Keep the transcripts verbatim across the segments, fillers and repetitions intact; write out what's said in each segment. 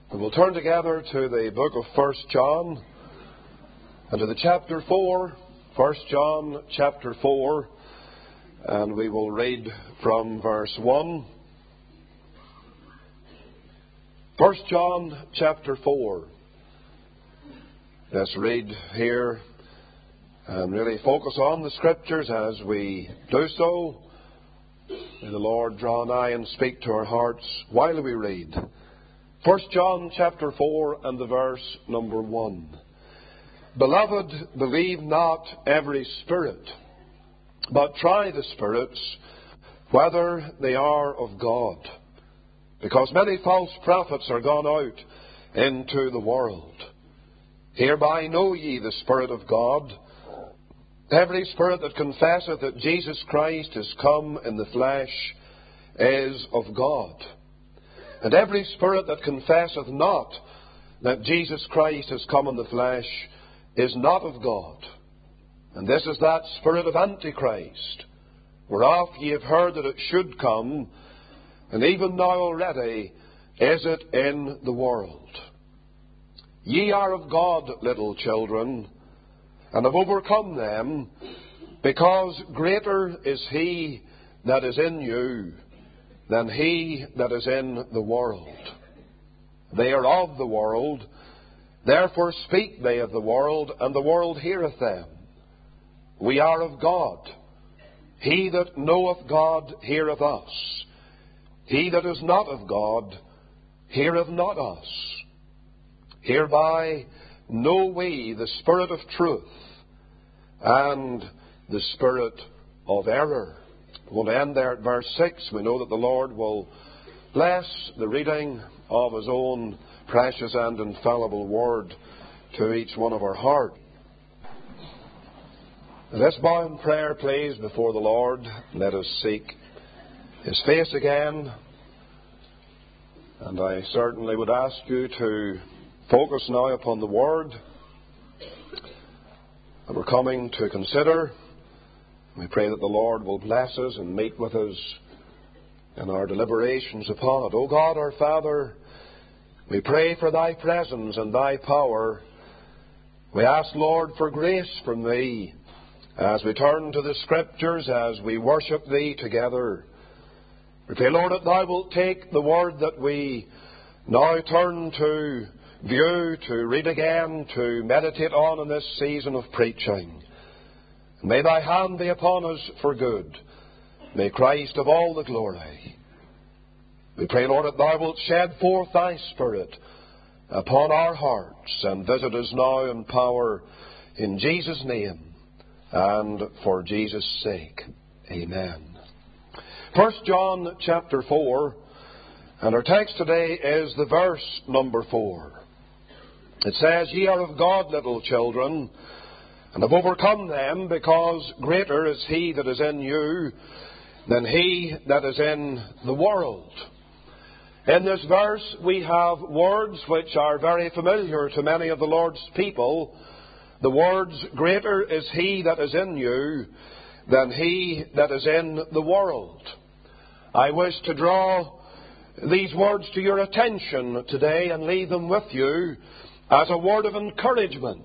And we'll turn together to the book of First John and to the chapter four, First John chapter four, and we will read from verse one. First John chapter four. Let's read here and really focus on the Scriptures as we do so. May the Lord draw nigh and speak to our hearts while we read. First John chapter four and the verse number one. Beloved, believe not every spirit, but try the spirits, whether they are of God. Because many false prophets are gone out into the world. Hereby know ye the Spirit of God. Every spirit that confesseth that Jesus Christ is come in the flesh is of God. And every spirit that confesseth not that Jesus Christ is come in the flesh is not of God. And this is that spirit of Antichrist, whereof ye have heard that it should come, and even now already is it in the world. Ye are of God, little children, and have overcome them, because greater is he that is in you than he that is in the world. They are of the world, therefore speak they of the world, and the world heareth them. We are of God. He that knoweth God heareth us. He that is not of God heareth not us. Hereby know we the spirit of truth and the spirit of error. We'll end there at verse six. We know that the Lord will bless the reading of His own precious and infallible word to each one of our heart. Let's bow in prayer, please, before the Lord. Let us seek His face again. And I certainly would ask you to focus now upon the Word that we're coming to consider. We pray that the Lord will bless us and meet with us in our deliberations upon it. O God, our Father, we pray for Thy presence and Thy power. We ask, Lord, for grace from Thee as we turn to the Scriptures, as we worship Thee together. We pray, Lord, that Thou wilt take the Word that we now turn to view, to read again, to meditate on in this season of preaching. May Thy hand be upon us for good. May Christ have all the glory. We pray, Lord, that Thou wilt shed forth Thy Spirit upon our hearts and visit us now in power, in Jesus' name and for Jesus' sake. Amen. First John chapter four, and our text today is the verse number four. It says, Ye are of God, little children, and have overcome them, because greater is He that is in you than he that is in the world. In this verse we have words which are very familiar to many of the Lord's people. The words, greater is He that is in you than he that is in the world. I wish to draw these words to your attention today and leave them with you as a word of encouragement,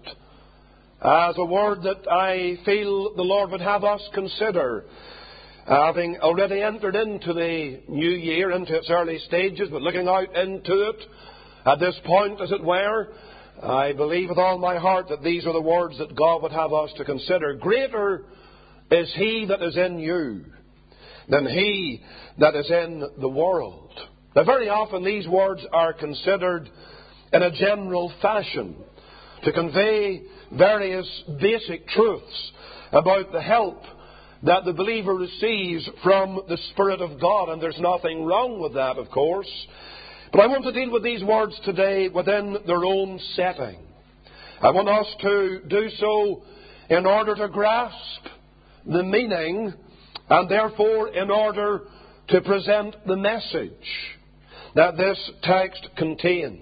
as a word that I feel the Lord would have us consider, having already entered into the new year, into its early stages, but looking out into it at this point, as it were. I believe with all my heart that these are the words that God would have us to consider. Greater is He that is in you than he that is in the world. Now, very often these words are considered in a general fashion to convey various basic truths about the help that the believer receives from the Spirit of God, and there's nothing wrong with that, of course. But I want to deal with these words today within their own setting. I want us to do so in order to grasp the meaning, and therefore in order to present the message that this text contains.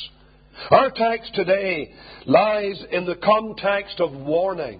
Our text today lies in the context of warning,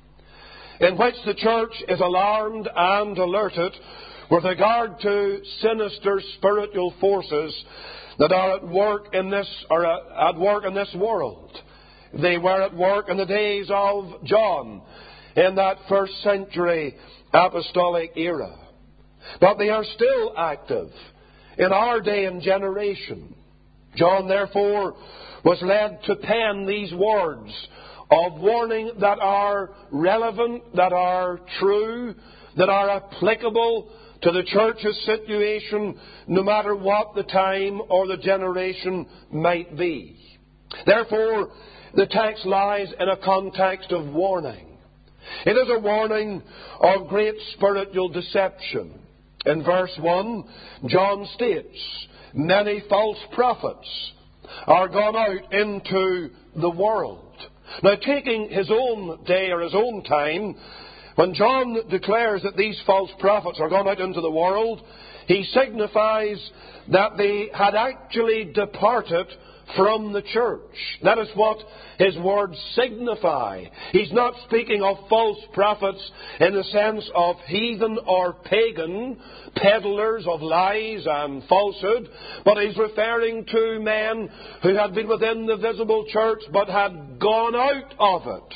in which the church is alarmed and alerted with regard to sinister spiritual forces that are at work in this, or at work in this world. They were at work in the days of John, in that first century apostolic era. But they are still active in our day and generation. John, therefore, was led to pen these words of warning that are relevant, that are true, that are applicable to the church's situation, no matter what the time or the generation might be. Therefore, the text lies in a context of warning. It is a warning of great spiritual deception. In verse one, John states, many false prophets are gone out into the world. Now, taking his own day or his own time, when John declares that these false prophets are gone out into the world, he signifies that they had actually departed from the church. That is what his words signify. He's not speaking of false prophets in the sense of heathen or pagan, peddlers of lies and falsehood, but he's referring to men who had been within the visible church but had gone out of it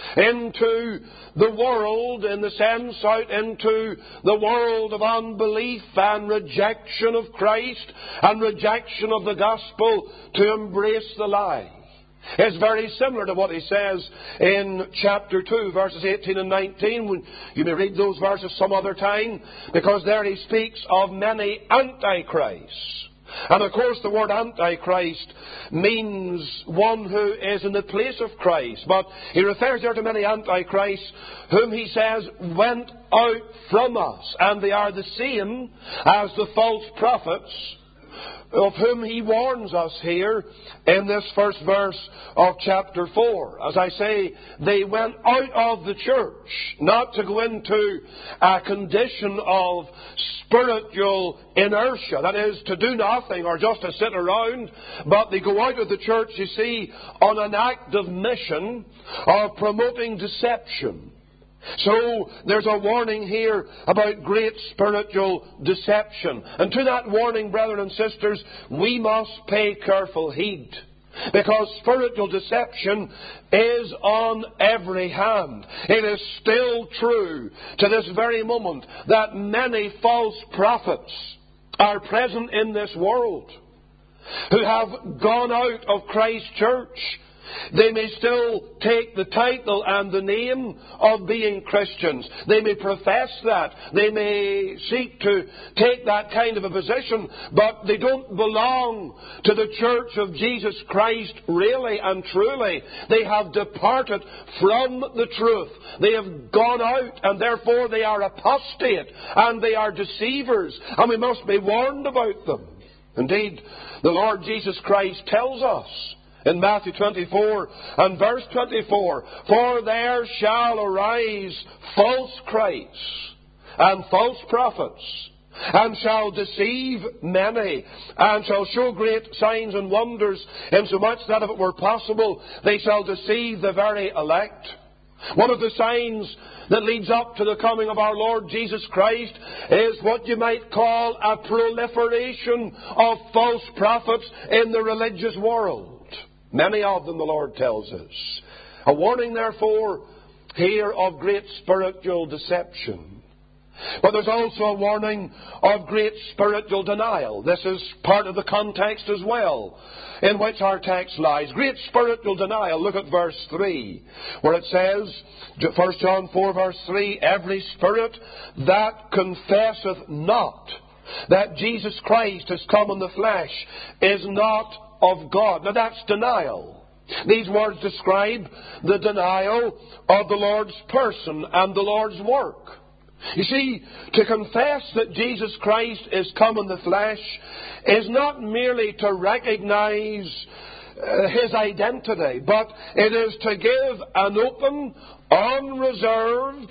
into the world, in the sense out into the world of unbelief and rejection of Christ and rejection of the gospel to embrace the lie. It's very similar to what he says in chapter two, verses eighteen and nineteen. You may read those verses some other time, because there he speaks of many antichrists. And of course the word Antichrist means one who is in the place of Christ. But he refers there to many Antichrists whom he says went out from us. And they are the same as the false prophets of whom he warns us here in this first verse of chapter four. As I say, they went out of the church, not to go into a condition of spiritual inertia, that is, to do nothing or just to sit around, but they go out of the church, you see, on an active mission of promoting deception. So there's a warning here about great spiritual deception. And to that warning, brethren and sisters, we must pay careful heed. Because spiritual deception is on every hand. It is still true to this very moment that many false prophets are present in this world who have gone out of Christ's church. They may still take the title and the name of being Christians. They may profess that. They may seek to take that kind of a position, but they don't belong to the church of Jesus Christ really and truly. They have departed from the truth. They have gone out, and therefore they are apostate and they are deceivers, and we must be warned about them. Indeed, the Lord Jesus Christ tells us in Matthew twenty-four and verse twenty-four, for there shall arise false Christs and false prophets, and shall deceive many, and shall show great signs and wonders, insomuch that if it were possible, they shall deceive the very elect. One of the signs that leads up to the coming of our Lord Jesus Christ is what you might call a proliferation of false prophets in the religious world. Many of them, the Lord tells us. A warning, therefore, here of great spiritual deception. But there's also a warning of great spiritual denial. This is part of the context as well in which our text lies. Great spiritual denial. Look at verse three, where it says, First John four, verse three, every spirit that confesseth not that Jesus Christ has come in the flesh is not of God. Now that's denial. These words describe the denial of the Lord's person and the Lord's work. You see, to confess that Jesus Christ is come in the flesh is not merely to recognize uh, His identity, but it is to give an open, unreserved,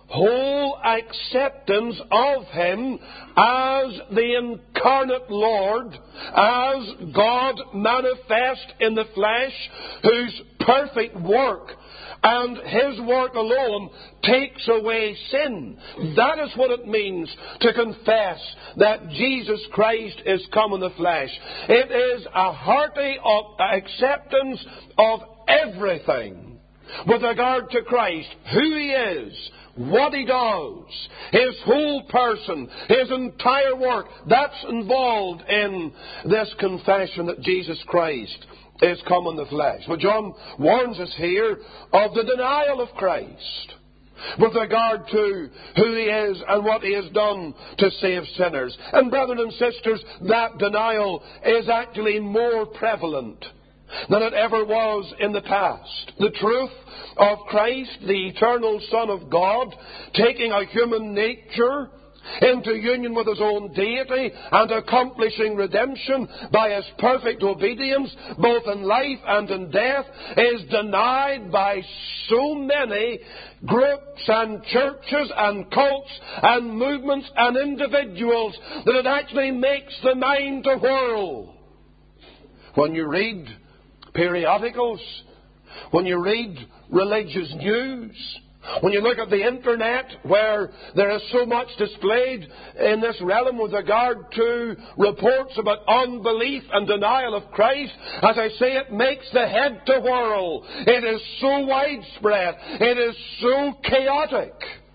whole acceptance of Him as the incarnate Lord, as God manifest in the flesh, whose perfect work and His work alone takes away sin. That is what it means to confess that Jesus Christ is come in the flesh. It is a hearty acceptance of everything with regard to Christ, who He is, what He does, His whole person, His entire work. That's involved in this confession that Jesus Christ is come in the flesh. But John warns us here of the denial of Christ with regard to who He is and what He has done to save sinners. And brethren and sisters, that denial is actually more prevalent than it ever was in the past. The truth of Christ, the eternal Son of God, taking a human nature into union with His own deity and accomplishing redemption by His perfect obedience, both in life and in death, is denied by so many groups and churches and cults and movements and individuals that it actually makes the mind to whirl. When you read periodicals, when you read religious news, when you look at the internet, where there is so much displayed in this realm with regard to reports about unbelief and denial of Christ, as I say, it makes the head to whirl. It is so widespread. It is so chaotic.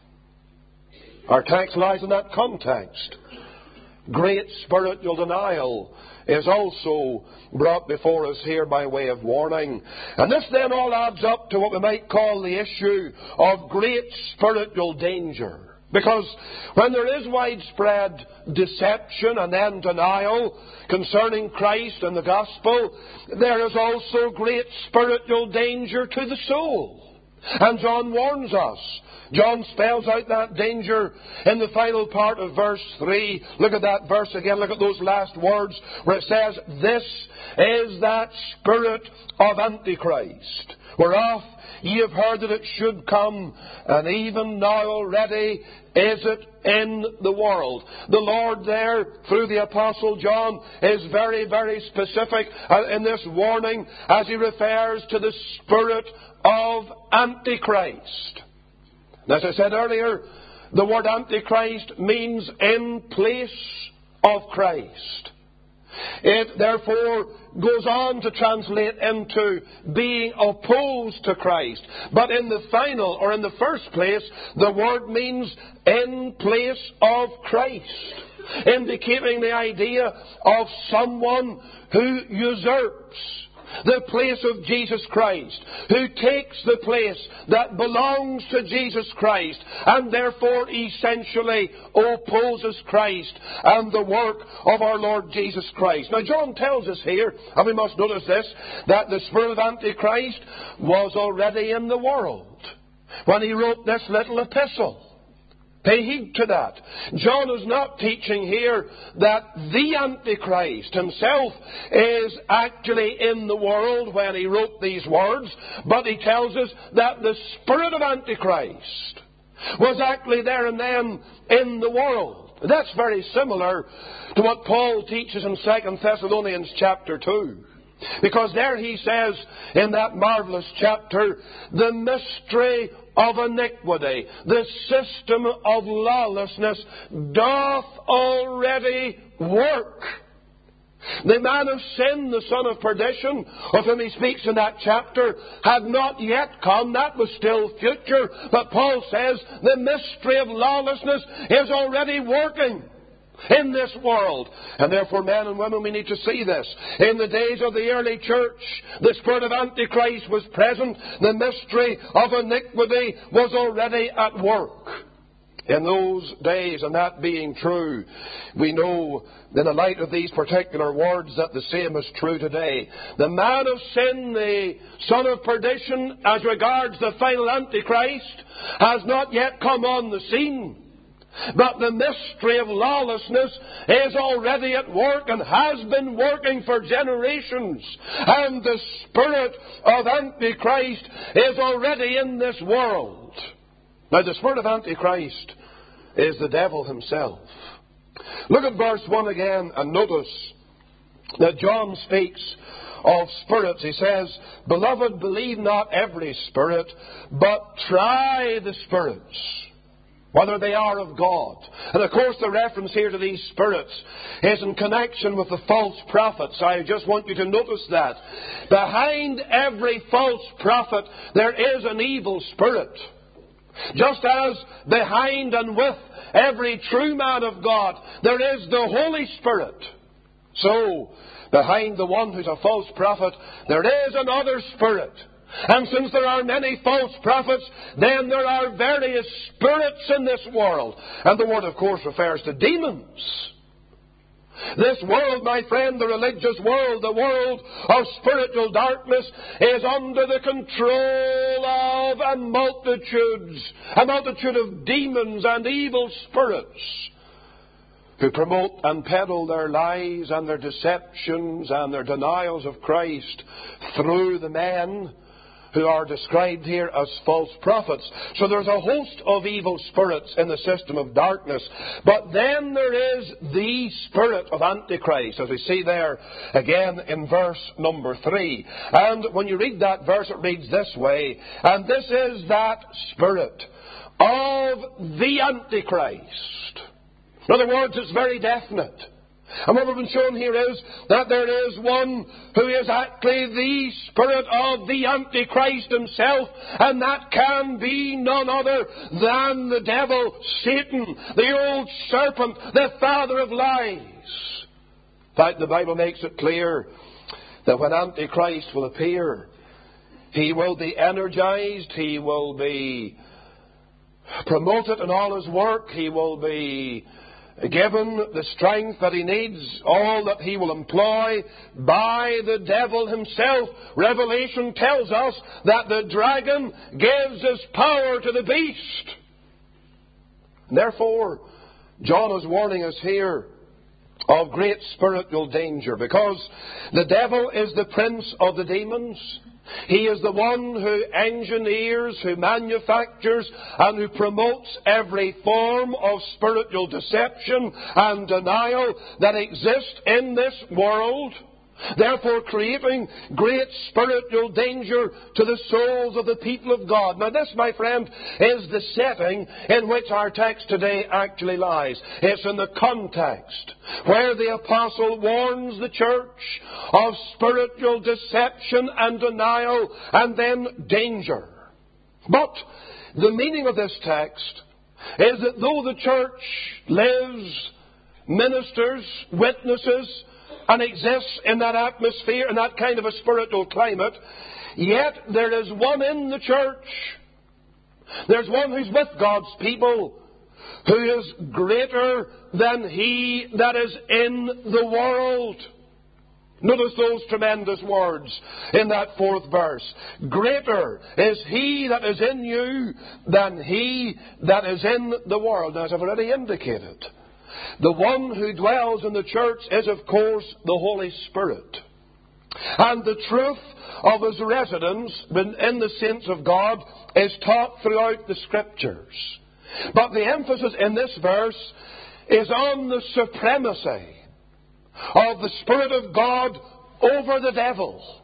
Our text lies in that context. Great spiritual denial is also brought before us here by way of warning. And this then all adds up to what we might call the issue of great spiritual danger. Because when there is widespread deception and then denial concerning Christ and the gospel, there is also great spiritual danger to the soul. And John warns us. John spells out that danger in the final part of verse three. Look at that verse again. Look at those last words where it says, "This is that spirit of Antichrist, whereof ye have heard that it should come, and even now already is it in the world." The Lord there, through the Apostle John, is very, very specific in this warning as he refers to the spirit of Antichrist. And as I said earlier, the word Antichrist means in place of Christ. It therefore goes on to translate into being opposed to Christ. But in the final, or in the first place, the word means in place of Christ, indicating the idea of someone who usurps the place of Jesus Christ, who takes the place that belongs to Jesus Christ, and therefore essentially opposes Christ and the work of our Lord Jesus Christ. Now John tells us here, and we must notice this, that the spirit of Antichrist was already in the world when he wrote this little epistle. Pay heed to that. John is not teaching here that the Antichrist himself is actually in the world when he wrote these words, but he tells us that the spirit of Antichrist was actually there and then in the world. That's very similar to what Paul teaches in Second Thessalonians chapter two. Because there he says in that marvellous chapter, the mystery of iniquity, the system of lawlessness doth already work. The man of sin, the son of perdition, of whom he speaks in that chapter, had not yet come. That was still future. But Paul says the mystery of lawlessness is already working in this world. And therefore, men and women, we need to see this. In the days of the early church, the spirit of Antichrist was present. The mystery of iniquity was already at work in those days. And that being true, we know in the light of these particular words that the same is true today. The man of sin, the son of perdition, as regards the final Antichrist, has not yet come on the scene. But the mystery of lawlessness is already at work and has been working for generations. And the spirit of Antichrist is already in this world. Now, the spirit of Antichrist is the devil himself. Look at verse one again and notice that John speaks of spirits. He says, "Beloved, believe not every spirit, but try the spirits, whether they are of God." And of course the reference here to these spirits is in connection with the false prophets. I just want you to notice that. Behind every false prophet there is an evil spirit. Just as behind and with every true man of God there is the Holy Spirit, so behind the one who's a false prophet there is another spirit. And since there are many false prophets, then there are various spirits in this world. And the word, of course, refers to demons. This world, my friend, the religious world, the world of spiritual darkness, is under the control of a multitudes, a multitude of demons and evil spirits who promote and peddle their lies and their deceptions and their denials of Christ through the men who are described here as false prophets. So there's a host of evil spirits in the system of darkness. But then there is the spirit of Antichrist, as we see there again in verse number three. And when you read that verse, it reads this way, "And this is that spirit of the Antichrist." In other words, it's very definite. And what we've been shown here is that there is one who is actually the spirit of the Antichrist himself, and that can be none other than the devil, Satan, the old serpent, the father of lies. In fact, the Bible makes it clear that when Antichrist will appear, he will be energized, he will be promoted in all his work, he will be given the strength that he needs, all that he will employ by the devil himself. Revelation tells us that the dragon gives his power to the beast. And therefore, John is warning us here of great spiritual danger, because the devil is the prince of the demons. He is the one who engineers, who manufactures, and who promotes every form of spiritual deception and denial that exists in this world, therefore creating great spiritual danger to the souls of the people of God. Now this, my friend, is the setting in which our text today actually lies. It's in the context where the apostle warns the church of spiritual deception and denial and then danger. But the meaning of this text is that though the church lives, ministers, witnesses, and exists in that atmosphere, in that kind of a spiritual climate, yet there is one in the church. There's one who's with God's people, who is greater than he that is in the world. Notice those tremendous words in that fourth verse. Greater is he that is in you than he that is in the world. Now, as I've already indicated, the one who dwells in the church is, of course, the Holy Spirit. And the truth of his residence in the saints of God is taught throughout the Scriptures. But the emphasis in this verse is on the supremacy of the Spirit of God over the devil.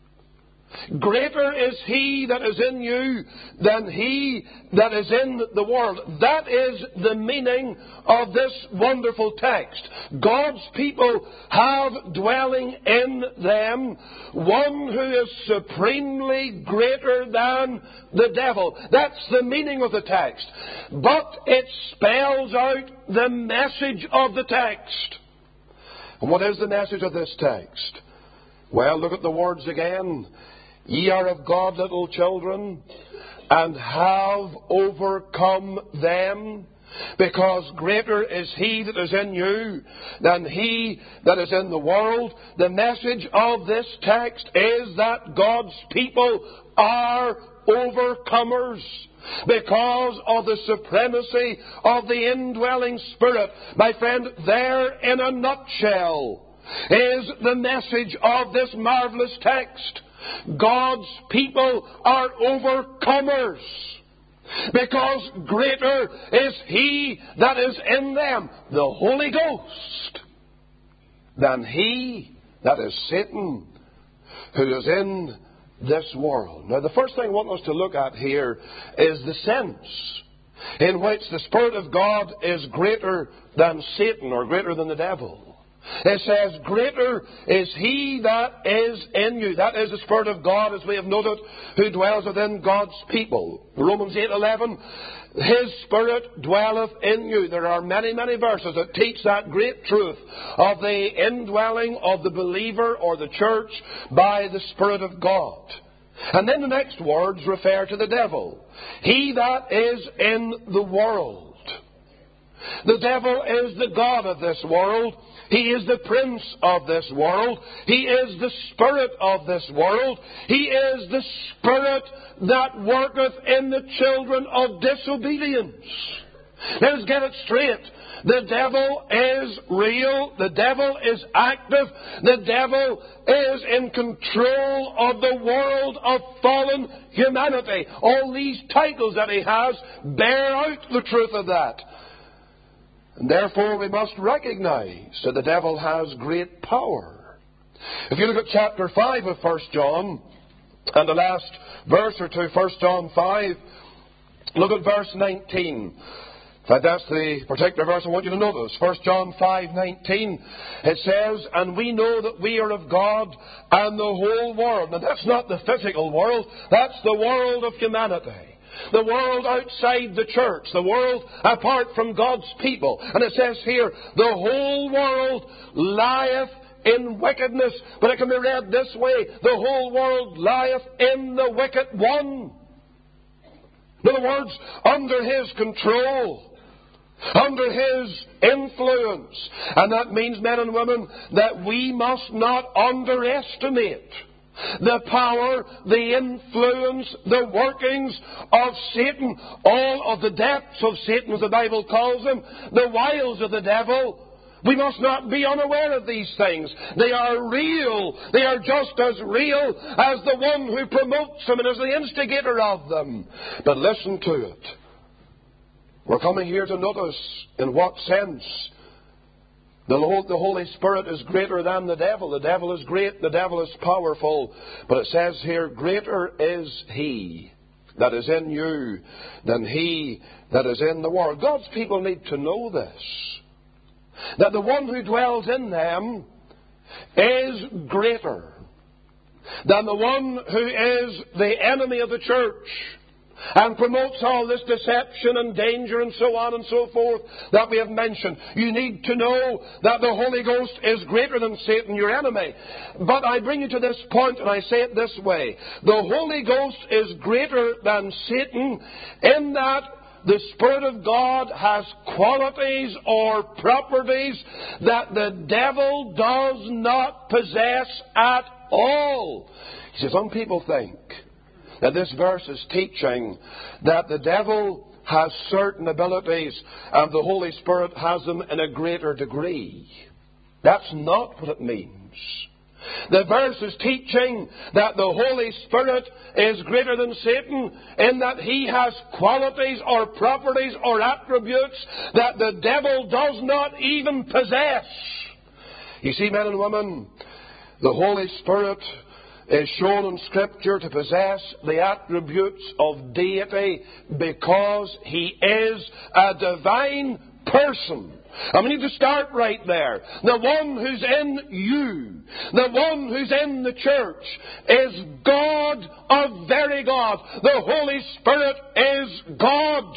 Greater is he that is in you than he that is in the world. That is the meaning of this wonderful text. God's people have dwelling in them one who is supremely greater than the devil. That's the meaning of the text. But it spells out the message of the text. And what is the message of this text? Well, look at the words again. Ye are of God, little children, and have overcome them, because greater is he that is in you than he that is in the world. The message of this text is that God's people are overcomers because of the supremacy of the indwelling Spirit. My friend, there in a nutshell is the message of this marvelous text. God's people are overcomers. Because greater is He that is in them, the Holy Ghost, than he that is Satan, who is in this world. Now, the first thing I want us to look at here is the sense in which the Spirit of God is greater than Satan, or greater than the devil. It says, greater is He that is in you. That is the Spirit of God, as we have noted, who dwells within God's people. Romans eight eleven, His Spirit dwelleth in you. There are many, many verses that teach that great truth of the indwelling of the believer or the church by the Spirit of God. And then the next words refer to the devil. He that is in the world. The devil is the god of this world. He is the prince of this world. He is the spirit of this world. He is the spirit that worketh in the children of disobedience. Let's get it straight. The devil is real. The devil is active. The devil is in control of the world of fallen humanity. All these titles that he has bear out the truth of that. And therefore we must recognize that the devil has great power. If you look at chapter five of First John, and the last verse or two, First John five, look at verse nineteen. In fact, that's the particular verse I want you to notice. First John five nineteen. It says, and we know that we are of God, and the whole world. Now that's not the physical world, that's the world of humanity. The world outside the church. The world apart from God's people. And it says here, the whole world lieth in wickedness. But it can be read this way, the whole world lieth in the wicked one. In other words, under his control, under his influence. And that means, men and women, that we must not underestimate the power, the influence, the workings of Satan, all of the depths of Satan, as the Bible calls them, the wiles of the devil. We must not be unaware of these things. They are real. They are just as real as the one who promotes them and is the instigator of them. But listen to it. We're coming here to notice in what sense The Holy Spirit is greater than the devil. The devil is great, the devil is powerful. But it says here, greater is He that is in you than he that is in the world. God's people need to know this. That the one who dwells in them is greater than the one who is the enemy of the church and promotes all this deception and danger and so on and so forth that we have mentioned. You need to know that the Holy Ghost is greater than Satan, your enemy. But I bring you to this point and I say it this way. The Holy Ghost is greater than Satan in that the Spirit of God has qualities or properties that the devil does not possess at all. You see, some people think that this verse is teaching that the devil has certain abilities and the Holy Spirit has them in a greater degree. That's not what it means. The verse is teaching that the Holy Spirit is greater than Satan in that he has qualities or properties or attributes that the devil does not even possess. You see, men and women, the Holy Spirit is shown in Scripture to possess the attributes of deity because he is a divine person. And we need to start right there. The one who's in you, the one who's in the church, is God, a very God. The Holy Spirit is God.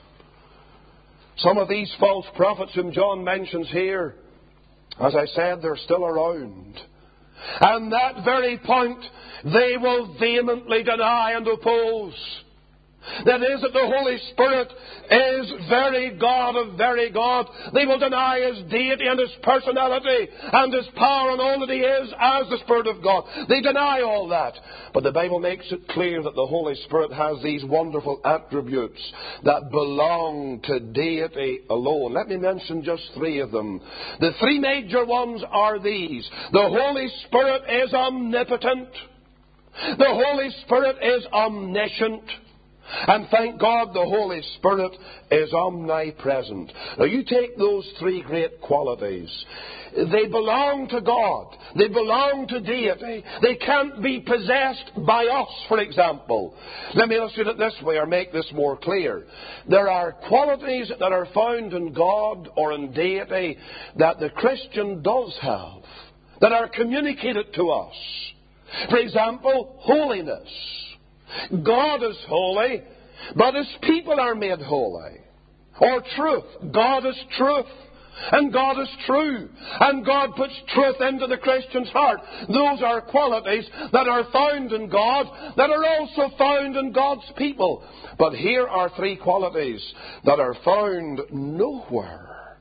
Some of these false prophets whom John mentions here, as I said, they're still around. And that very point they will vehemently deny and oppose. That is, that the Holy Spirit is very God of very God. They will deny His deity and His personality and His power and all that He is as the Spirit of God. They deny all that. But the Bible makes it clear that the Holy Spirit has these wonderful attributes that belong to deity alone. Let me mention just three of them. The three major ones are these. The Holy Spirit is omnipotent. The Holy Spirit is omniscient. And thank God the Holy Spirit is omnipresent. Now you take those three great qualities. They belong to God. They belong to deity. They can't be possessed by us, for example. Let me illustrate it this way, or make this more clear. There are qualities that are found in God or in deity that the Christian does have, that are communicated to us. For example, holiness. God is holy, but His people are made holy. Or truth. God is truth. And God is true. And God puts truth into the Christian's heart. Those are qualities that are found in God, that are also found in God's people. But here are three qualities that are found nowhere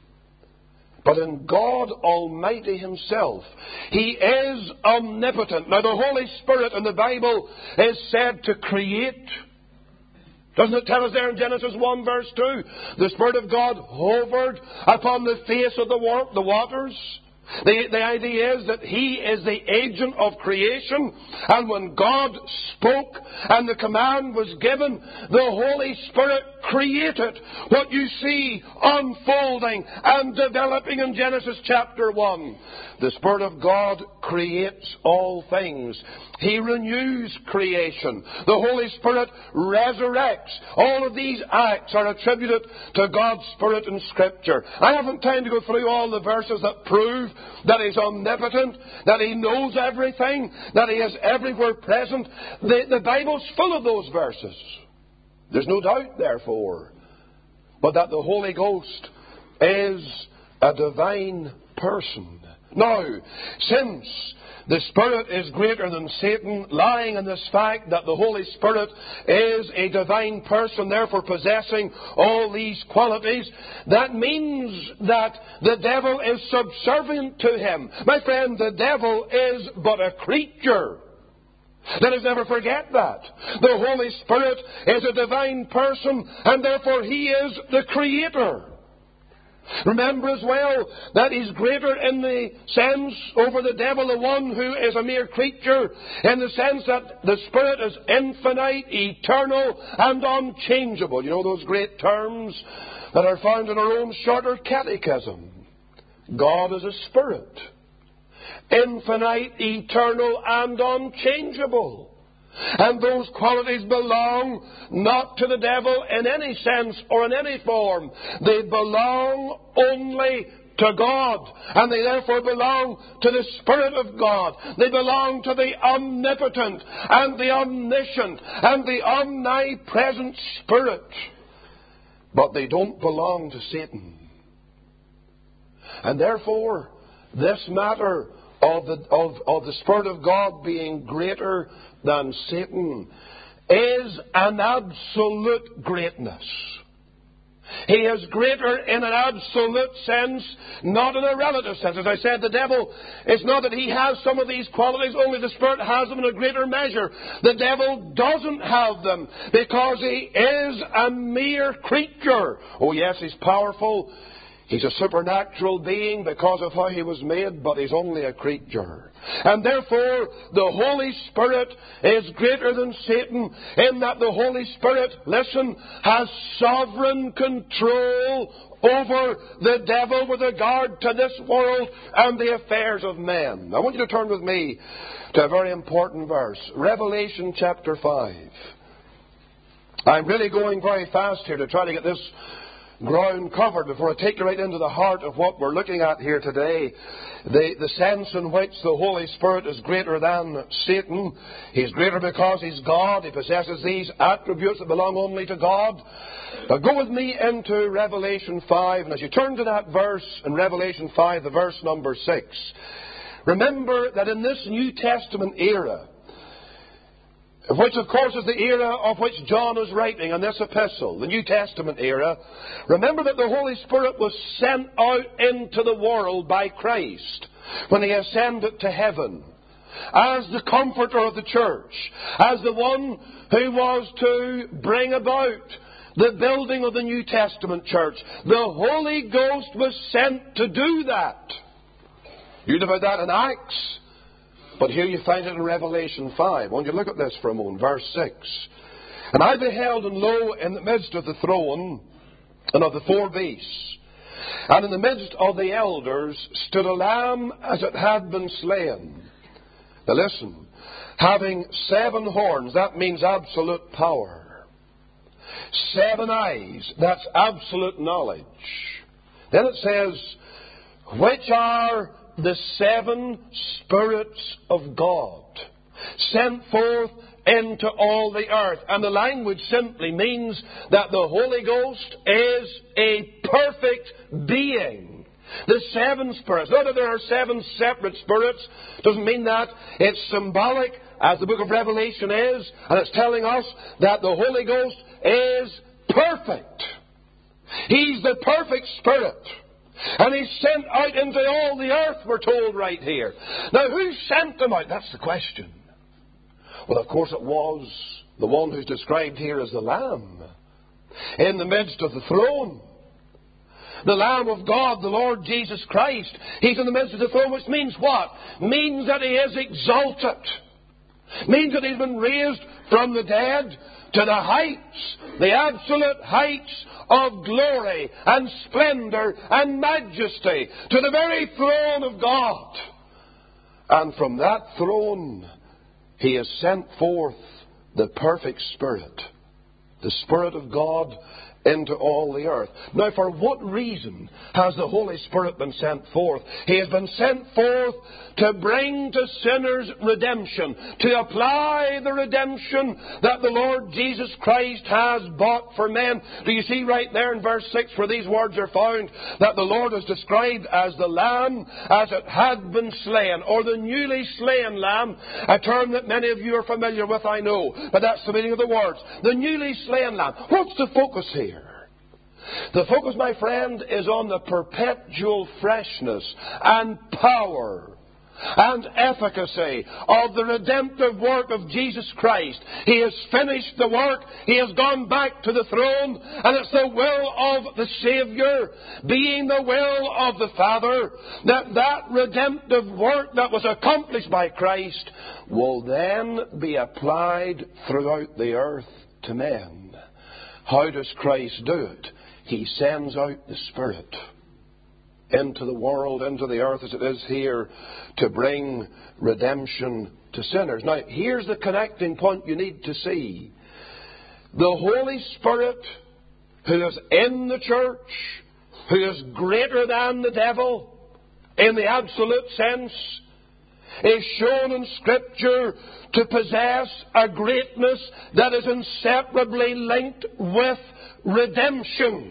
but in God Almighty Himself. He is omnipotent. Now the Holy Spirit in the Bible is said to create. Doesn't it tell us there in Genesis one verse two? The Spirit of God hovered upon the face of the, wa- the waters. The, the idea is that He is the agent of creation. And when God spoke and the command was given, the Holy Spirit created what you see unfolding and developing in Genesis chapter one. The Spirit of God creates all things. He renews creation. The Holy Spirit resurrects. All of these acts are attributed to God's Spirit in Scripture. I haven't time to go through all the verses that prove that He's omnipotent, that He knows everything, that He is everywhere present. The, the Bible's full of those verses. There's no doubt, therefore, but that the Holy Ghost is a divine person. Now, since the Spirit is greater than Satan, lying in this fact that the Holy Spirit is a divine person, therefore possessing all these qualities, that means that the devil is subservient to Him. My friend, the devil is but a creature. Let us never forget that. The Holy Spirit is a divine person, and therefore He is the Creator. Remember as well that He's greater in the sense over the devil, the one who is a mere creature, in the sense that the Spirit is infinite, eternal, and unchangeable. You know those great terms that are found in our own shorter catechism. God is a Spirit. Infinite, eternal, and unchangeable. And those qualities belong not to the devil in any sense or in any form. They belong only to God. And they therefore belong to the Spirit of God. They belong to the omnipotent and the omniscient and the omnipresent Spirit. But they don't belong to Satan. And therefore, this matter of the, of, of the Spirit of God being greater than Satan is an absolute greatness. He is greater in an absolute sense, not in a relative sense. As I said, the devil, it's not that he has some of these qualities, only the Spirit has them in a greater measure. The devil doesn't have them because he is a mere creature. Oh yes, he's powerful. He's a supernatural being because of how he was made, but he's only a creature. And therefore, the Holy Spirit is greater than Satan in that the Holy Spirit, listen, has sovereign control over the devil with regard to this world and the affairs of men. I want you to turn with me to a very important verse, Revelation chapter five. I'm really going very fast here to try to get this ground covered before I take you right into the heart of what we're looking at here today. The, the sense in which the Holy Spirit is greater than Satan. He's greater because He's God. He possesses these attributes that belong only to God. But go with me into Revelation five, and as you turn to that verse in Revelation five, the verse number six, remember that in this New Testament era, which of course is the era of which John is writing in this epistle, the New Testament era, remember that the Holy Spirit was sent out into the world by Christ when He ascended to heaven as the comforter of the church, as the one who was to bring about the building of the New Testament church. The Holy Ghost was sent to do that. You read about that in Acts. But here you find it in Revelation five. I want you to look at this for a moment. Verse six. And I beheld, and lo, in the midst of the throne and of the four beasts, and in the midst of the elders, stood a lamb as it had been slain. Now listen, having seven horns, that means absolute power. Seven eyes, that's absolute knowledge. Then it says, which are the seven spirits of God, sent forth into all the earth. And the language simply means that the Holy Ghost is a perfect being. The seven spirits. Not that there are seven separate spirits. Doesn't mean that. It's symbolic, as the book of Revelation is, and it's telling us that the Holy Ghost is perfect. He's the perfect Spirit. And He's sent out into all the earth, we're told right here. Now, who sent them out? That's the question. Well, of course, it was the one who's described here as the Lamb in the midst of the throne. The Lamb of God, the Lord Jesus Christ. He's in the midst of the throne, which means what? Means that He is exalted. Means that He's been raised from the dead to the heights, the absolute heights of glory and splendor and majesty, to the very throne of God. And from that throne, He has sent forth the perfect Spirit, the Spirit of God, into all the earth. Now, for what reason has the Holy Spirit been sent forth? He has been sent forth to bring to sinners redemption, to apply the redemption that the Lord Jesus Christ has bought for men. Do you see right there in verse six where these words are found, that the Lord is described as the Lamb as it had been slain, or the newly slain Lamb, a term that many of you are familiar with, I know, but that's the meaning of the words. The newly slain Lamb. What's the focus here? The focus, my friend, is on the perpetual freshness and power and efficacy of the redemptive work of Jesus Christ. He has finished the work. He has gone back to the throne, and it's the will of the Savior, being the will of the Father, that that redemptive work that was accomplished by Christ will then be applied throughout the earth to men. How does Christ do it? He sends out the Spirit into the world, into the earth as it is here, to bring redemption to sinners. Now, here's the connecting point you need to see. The Holy Spirit, who is in the church, who is greater than the devil, in the absolute sense, is shown in Scripture to possess a greatness that is inseparably linked with redemption.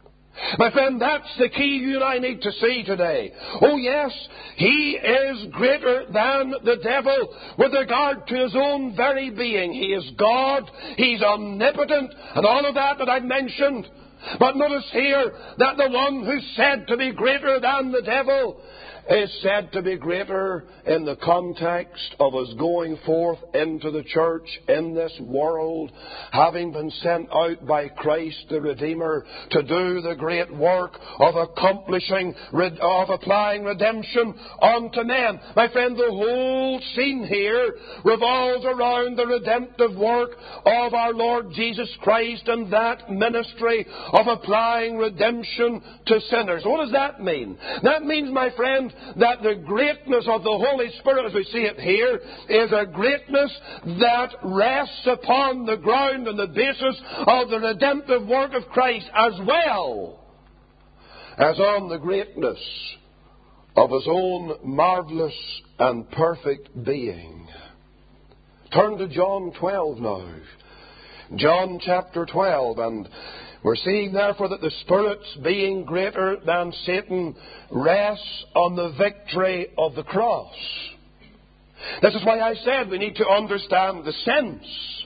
My friend, that's the key you and I need to see today. Oh yes, He is greater than the devil with regard to His own very being. He is God, He's omnipotent, and all of that that I've mentioned. But notice here that the one who's said to be greater than the devil is said to be greater in the context of us going forth into the church in this world, having been sent out by Christ the Redeemer to do the great work of accomplishing, of applying redemption unto men. My friend, the whole scene here revolves around the redemptive work of our Lord Jesus Christ and that ministry of applying redemption to sinners. What does that mean? That means, my friend, that the greatness of the Holy Spirit, as we see it here, is a greatness that rests upon the ground and the basis of the redemptive work of Christ, as well as on the greatness of His own marvelous and perfect being. Turn to John twelve now. John chapter twelve, and we're seeing, therefore, that the Spirit's being greater than Satan rests on the victory of the cross. This is why I said we need to understand the sense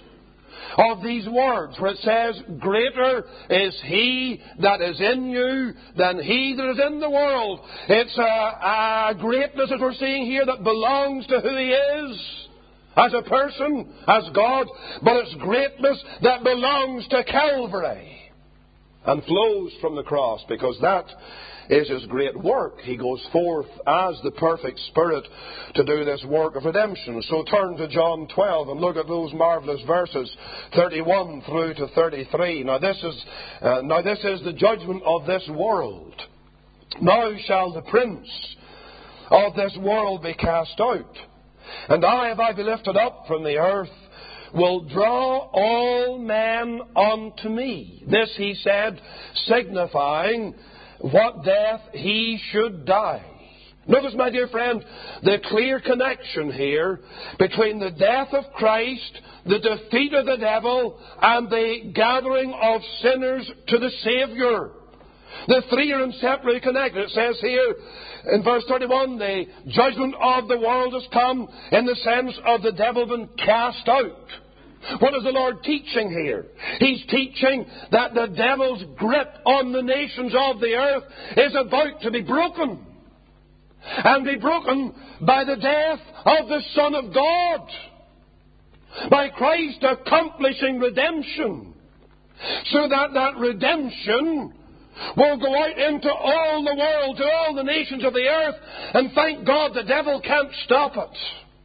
of these words, where it says, greater is He that is in you than he that is in the world. It's a, a greatness that we're seeing here that belongs to who He is as a person, as God, but it's greatness that belongs to Calvary and flows from the cross, because that is His great work. He goes forth as the perfect Spirit to do this work of redemption. So turn to John twelve and look at those marvelous verses, thirty-one through to thirty-three. Now this is, uh, now this is the judgment of this world. Now shall the prince of this world be cast out. And I, if I be lifted up from the earth, will draw all men unto me. This he said, signifying what death he should die. Notice, my dear friend, the clear connection here between the death of Christ, the defeat of the devil, and the gathering of sinners to the Saviour. The three are inseparably connected. It says here in verse thirty-one, the judgment of the world has come in the sense of the devil being cast out. What is the Lord teaching here? He's teaching that the devil's grip on the nations of the earth is about to be broken. And be broken by the death of the Son of God. By Christ accomplishing redemption. So that that redemption will go out into all the world, to all the nations of the earth. And thank God the devil can't stop it.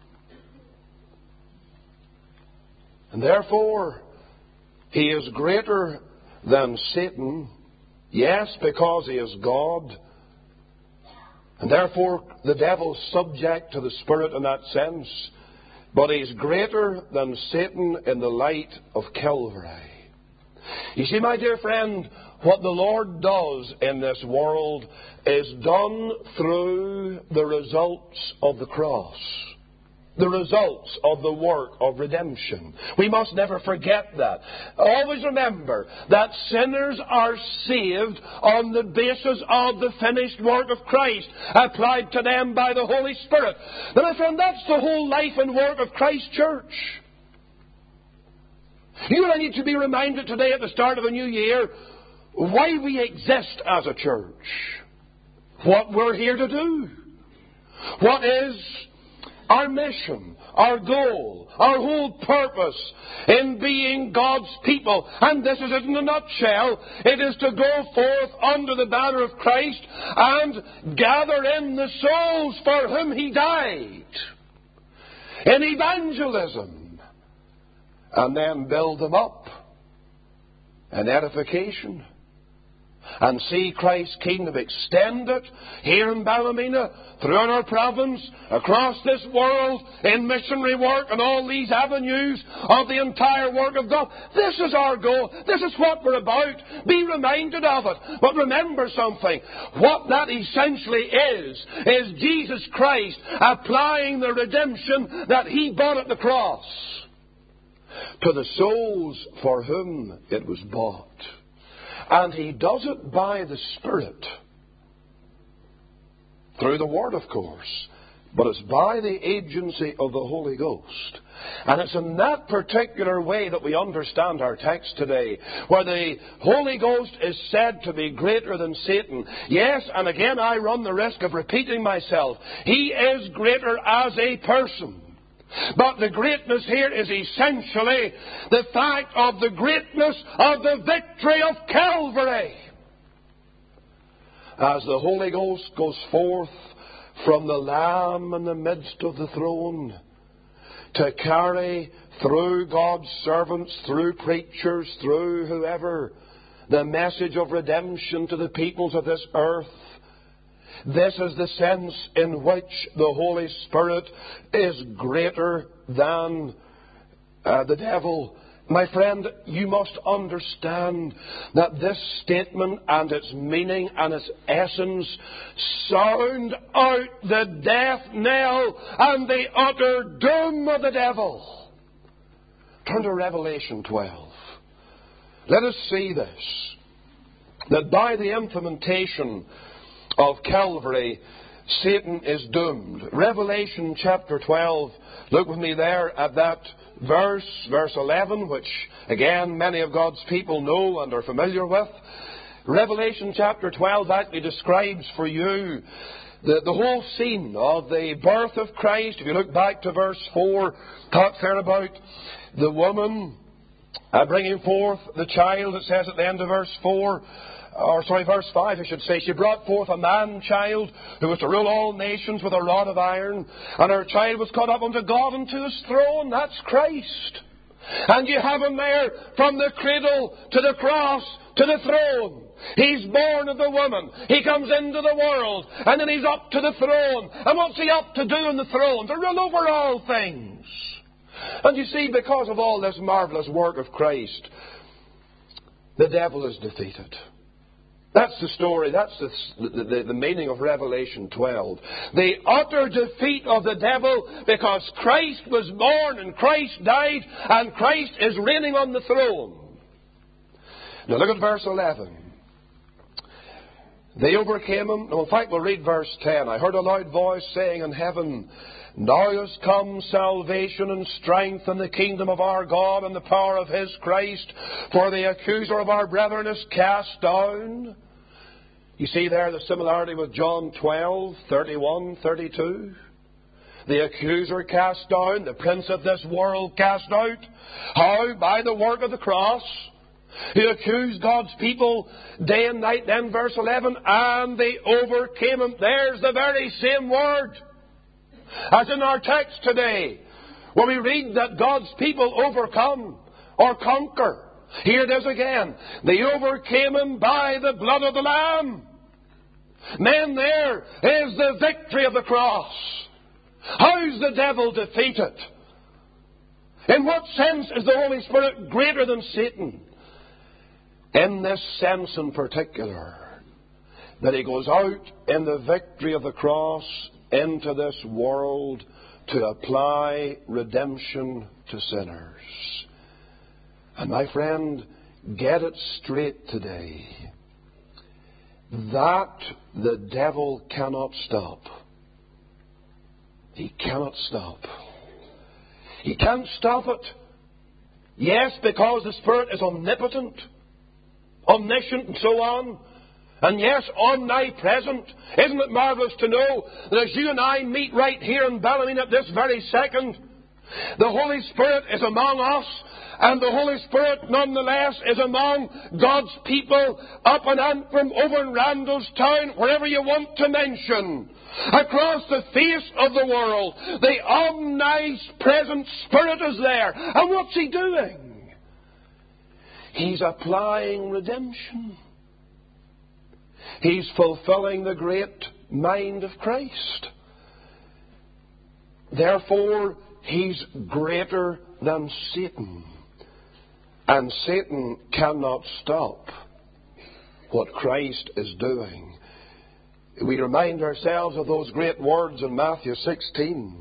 And therefore, he is greater than Satan. Yes, because he is God. And therefore, the devil's subject to the Spirit in that sense. But he's greater than Satan in the light of Calvary. You see, my dear friend, what the Lord does in this world is done through the results of the cross. The results of the work of redemption. We must never forget that. Always remember that sinners are saved on the basis of the finished work of Christ, applied to them by the Holy Spirit. Now, my friend, that's the whole life and work of Christ's church. You and I need to be reminded today at the start of a new year why we exist as a church. What we're here to do. What is our mission, our goal, our whole purpose in being God's people. And this is it in a nutshell. It is to go forth under the banner of Christ and gather in the souls for whom He died. In evangelism. And then build them up in edification. And see Christ's kingdom extended here in Ballymena, throughout our province, across this world, in missionary work and all these avenues of the entire work of God. This is our goal. This is what we're about. Be reminded of it. But remember something. What that essentially is, is Jesus Christ applying the redemption that He bought at the cross to the souls for whom it was bought. And He does it by the Spirit. Through the Word, of course. But it's by the agency of the Holy Ghost. And it's in that particular way that we understand our text today. Where the Holy Ghost is said to be greater than Satan. Yes, and again I run the risk of repeating myself. He is greater as a person. But the greatness here is essentially the fact of the greatness of the victory of Calvary. As the Holy Ghost goes forth from the Lamb in the midst of the throne to carry through God's servants, through preachers, through whoever, the message of redemption to the peoples of this earth. This is the sense in which the Holy Spirit is greater than uh, the devil. My friend, you must understand that this statement and its meaning and its essence sound out the death knell and the utter doom of the devil. Turn to Revelation twelve. Let us see this. That by the implementation of Calvary, Satan is doomed. Revelation chapter twelve, look with me there at that verse, verse eleven, which again many of God's people know and are familiar with. Revelation chapter twelve actually describes for you the, the whole scene of the birth of Christ. If you look back to verse four, talks there about the woman Uh, bringing forth the child, it says at the end of verse four, or sorry, verse five, I should say, she brought forth a man-child who was to rule all nations with a rod of iron, and her child was caught up unto God and to His throne. That's Christ. And you have Him there from the cradle to the cross to the throne. He's born of the woman. He comes into the world, and then He's up to the throne. And what's He up to do on the throne? To rule over all things. And you see, because of all this marvelous work of Christ, the devil is defeated. That's the story. That's the, the, the meaning of Revelation twelve. The utter defeat of the devil, because Christ was born and Christ died and Christ is reigning on the throne. Now look at verse eleven. They overcame him. No, in fact, we'll read verse ten. I heard a loud voice saying in heaven, Now is come salvation and strength and the kingdom of our God and the power of His Christ, for the accuser of our brethren is cast down. You see there the similarity with John twelve, thirty-one, thirty-two. The accuser cast down, the prince of this world cast out. How? By the work of the cross. He accused God's people day and night. Then verse eleven, and they overcame him. There's the very same word as in our text today, where we read that God's people overcome or conquer. Here it is again. They overcame him by the blood of the Lamb. Men, there is the victory of the cross. How's the devil defeated? In what sense is the Holy Spirit greater than Satan? In this sense in particular, that He goes out in the victory of the cross into this world to apply redemption to sinners. And my friend, get it straight today. That the devil cannot stop. He cannot stop. He can't stop it. Yes, because the Spirit is omnipotent, omniscient, and so on. And yes, omnipresent. Isn't it marvelous to know that as you and I meet right here in Ballymena at this very second, the Holy Spirit is among us, and the Holy Spirit nonetheless is among God's people up in Antrim, over in Randallstown, wherever you want to mention. Across the face of the world, the omnipresent Spirit is there. And what's He doing? He's applying redemption. He's fulfilling the great mind of Christ. Therefore, He's greater than Satan. And Satan cannot stop what Christ is doing. We remind ourselves of those great words in Matthew sixteen.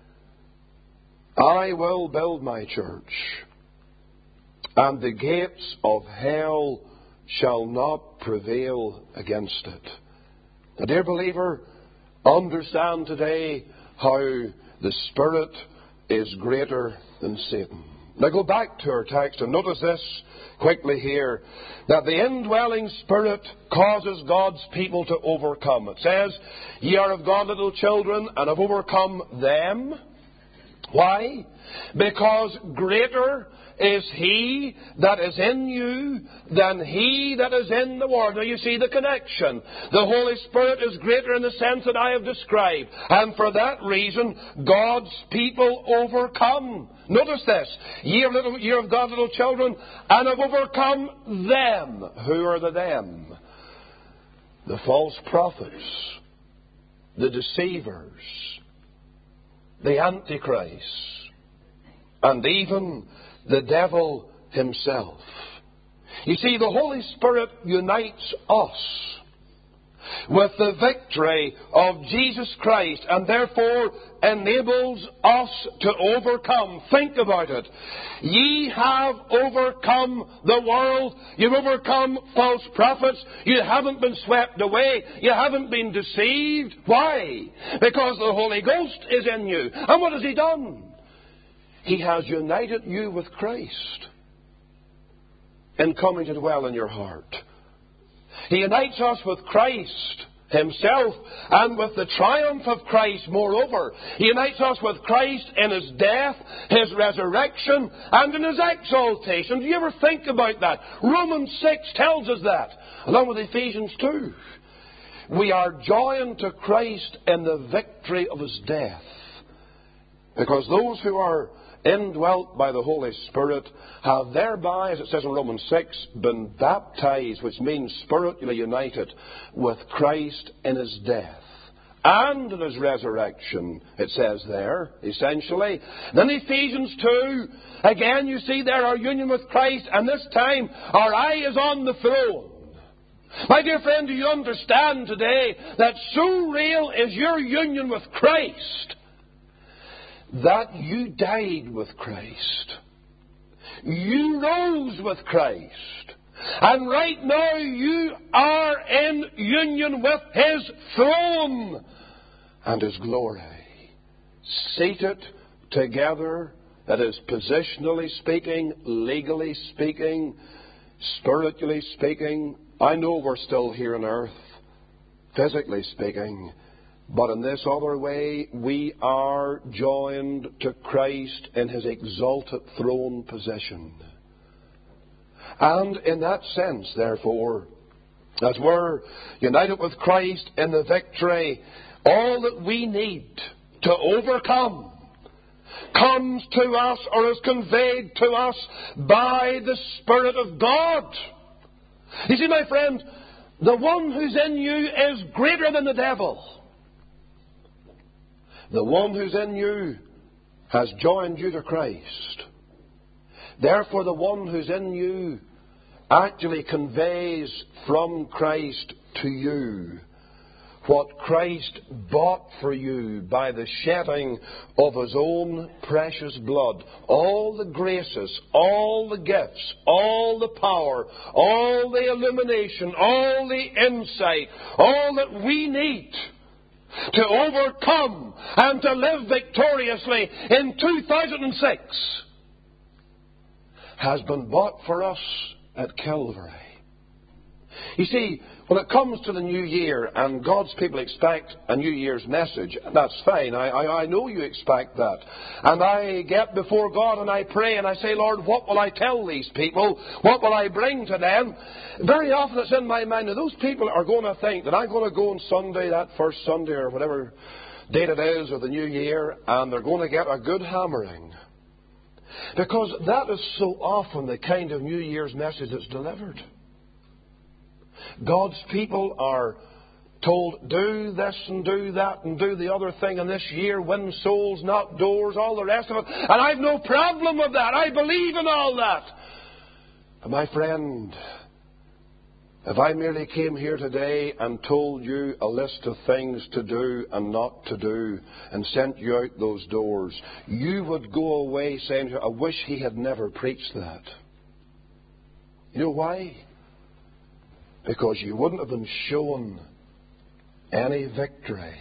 I will build my church, and the gates of hell shall not prevail against it. Now, dear believer, understand today how the Spirit is greater than Satan. Now go back to our text and notice this quickly here, that the indwelling Spirit causes God's people to overcome. It says, Ye are of God little children, and have overcome them. Why? Because greater is He that is in you than he that is in the world. Now you see the connection. The Holy Spirit is greater in the sense that I have described. And for that reason, God's people overcome. Notice this. Ye are, little, ye are of God little children, and have overcome them. Who are the them? The false prophets, the deceivers, the Antichrists, and even the devil himself. You see, the Holy Spirit unites us with the victory of Jesus Christ, and therefore enables us to overcome. Think about it. Ye have overcome the world. You've overcome false prophets. You haven't been swept away. You haven't been deceived. Why? Because the Holy Ghost is in you. And what has He done? He has united you with Christ in coming to dwell in your heart. He unites us with Christ himself, and with the triumph of Christ, moreover. He unites us with Christ in his death, his resurrection, and in his exaltation. Do you ever think about that? Romans six tells us that, along with Ephesians two. We are joined to Christ in the victory of his death. Because those who are indwelt by the Holy Spirit have thereby, as it says in Romans six, been baptized, which means spiritually united with Christ in his death and in his resurrection, it says there, essentially. Then Ephesians two, again you see there our union with Christ, and this time our eye is on the throne. My dear friend, do you understand today that so real is your union with Christ that you died with Christ? You rose with Christ. And right now you are in union with his throne and his glory. Seated together, that is positionally speaking, legally speaking, spiritually speaking. I know we're still here on earth, physically speaking, but in this other way, we are joined to Christ in his exalted throne position. And in that sense, therefore, as we're united with Christ in the victory, all that we need to overcome comes to us or is conveyed to us by the Spirit of God. You see, my friend, the one who's in you is greater than the devil. The one who's in you has joined you to Christ. Therefore, the one who's in you actually conveys from Christ to you what Christ bought for you by the shedding of his own precious blood. All the graces, all the gifts, all the power, all the illumination, all the insight, all that we need to overcome and to live victoriously in two thousand six has been bought for us at Calvary. You see, when it comes to the new year and God's people expect a New Year's message, that's fine. I, I, I know you expect that. And I get before God and I pray and I say, Lord, what will I tell these people? What will I bring to them? Very often it's in my mind that those people are going to think that I'm going to go on Sunday, that first Sunday or whatever date it is of the new year, and they're going to get a good hammering. Because that is so often the kind of New Year's message that's delivered. God's people are told, do this and do that and do the other thing in this year, win souls, knock doors, all the rest of it. And I've no problem with that. I believe in all that. But my friend, if I merely came here today and told you a list of things to do and not to do and sent you out those doors, you would go away saying, I wish he had never preached that. You know why? Because you wouldn't have been shown any victory.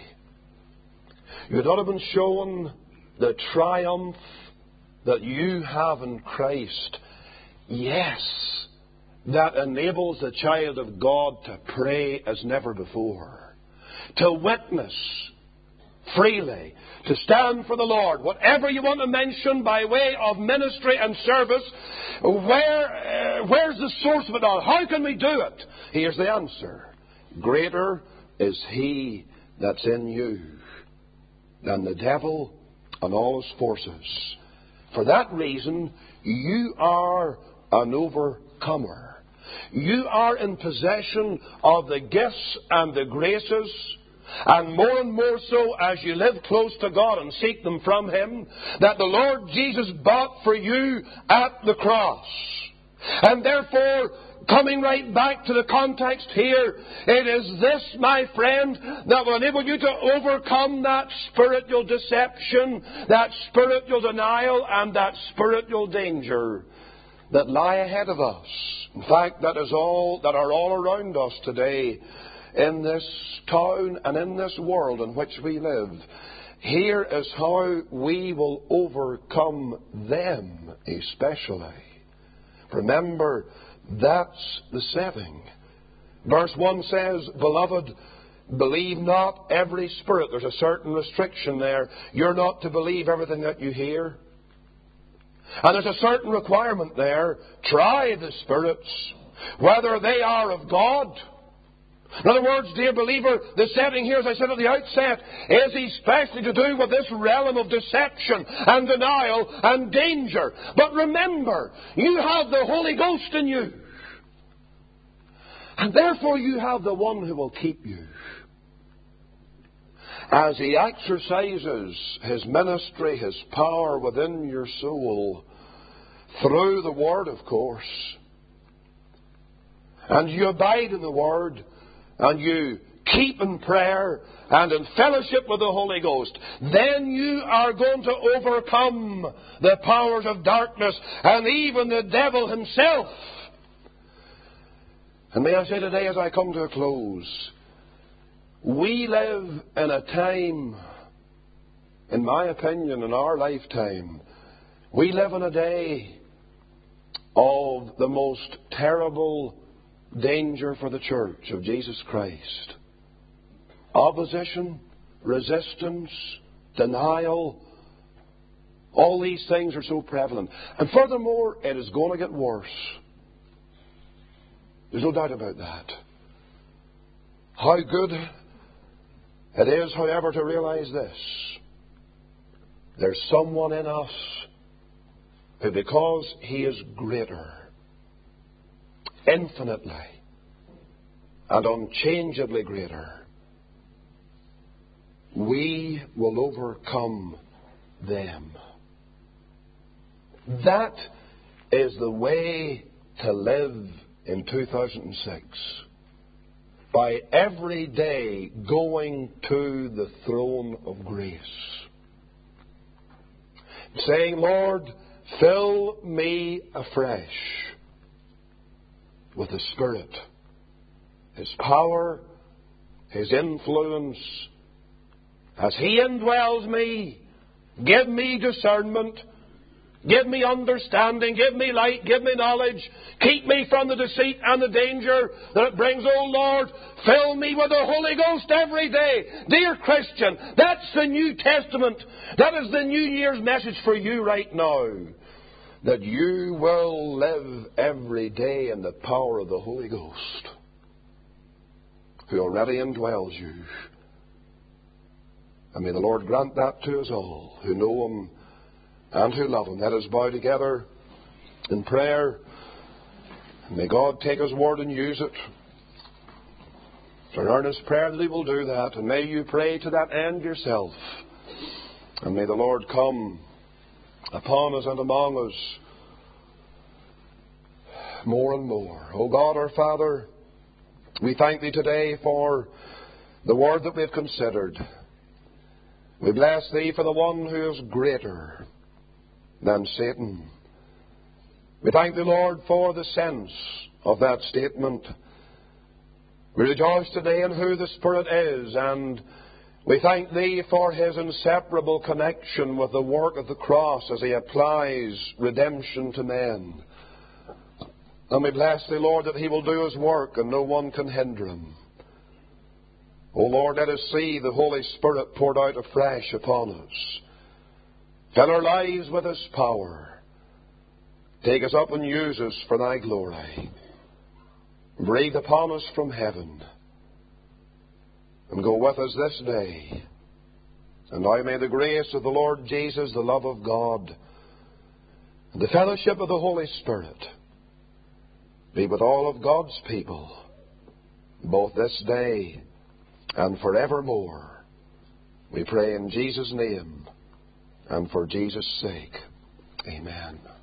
You would not have been shown the triumph that you have in Christ. Yes, that enables the child of God to pray as never before, to witness freely, to stand for the Lord. Whatever you want to mention by way of ministry and service, where, uh, where's the source of it all? How can we do it? Here's the answer. Greater is he that's in you than the devil and all his forces. For that reason, you are an overcomer. You are in possession of the gifts and the graces, and more and more so as you live close to God and seek them from him, that the Lord Jesus bought for you at the cross. And therefore, coming right back to the context here, it is this, my friend, that will enable you to overcome that spiritual deception, that spiritual denial, and that spiritual danger that lie ahead of us. In fact, that is all that are all around us today in this town and in this world in which we live. Here is how we will overcome them especially. Remember, that's the setting. Verse one says, Beloved, Believe not every spirit. There's a certain restriction there. You're not to believe everything that you hear. And there's a certain requirement there. Try the spirits, whether they are of God. In other words, dear believer, the setting here, as I said at the outset, is especially to do with this realm of deception and denial and danger. But remember, you have the Holy Ghost in you. And therefore you have the one who will keep you. As He exercises His ministry, His power within your soul, through the Word, of course, and you abide in the Word, and you keep in prayer and in fellowship with the Holy Ghost, then you are going to overcome the powers of darkness and even the devil himself. And may I say today, as I come to a close, we live in a time, in my opinion, in our lifetime, we live in a day of the most terrible danger for the Church of Jesus Christ. Opposition, resistance, denial, all these things are so prevalent. And furthermore, it is going to get worse. There's no doubt about that. How good it is, however, to realize this. There's someone in us who, because He is greater, infinitely and unchangeably greater, we will overcome them. That is the way to live in two thousand six. By every day going to the throne of grace. Saying, Lord, fill me afresh with the Spirit, His power, His influence. As He indwells me, give me discernment, give me understanding, give me light, give me knowledge, keep me from the deceit and the danger that it brings. Oh Lord, fill me with the Holy Ghost every day. Dear Christian, that's the New Testament. That is the New Year's message for you right now. That you will live every day in the power of the Holy Ghost, who already indwells you. And may the Lord grant that to us all who know Him and who love Him. Let us bow together in prayer. And may God take His word and use it. It's our earnest prayer that He will do that. And may you pray to that end yourself. And may the Lord come upon us and among us more and more. O God, our Father, we thank Thee today for the word that we have considered. We bless Thee for the one who is greater than Satan. We thank Thee, Lord, for the sense of that statement. We rejoice today in who the Spirit is, and we thank Thee for His inseparable connection with the work of the cross as He applies redemption to men. And we bless Thee, Lord, that He will do His work and no one can hinder Him. O Lord, let us see the Holy Spirit poured out afresh upon us. Fill our lives with His power. Take us up and use us for Thy glory. Breathe upon us from heaven. And go with us this day. And now may the grace of the Lord Jesus, the love of God, and the fellowship of the Holy Spirit be with all of God's people, both this day and forevermore. We pray in Jesus' name and for Jesus' sake. Amen.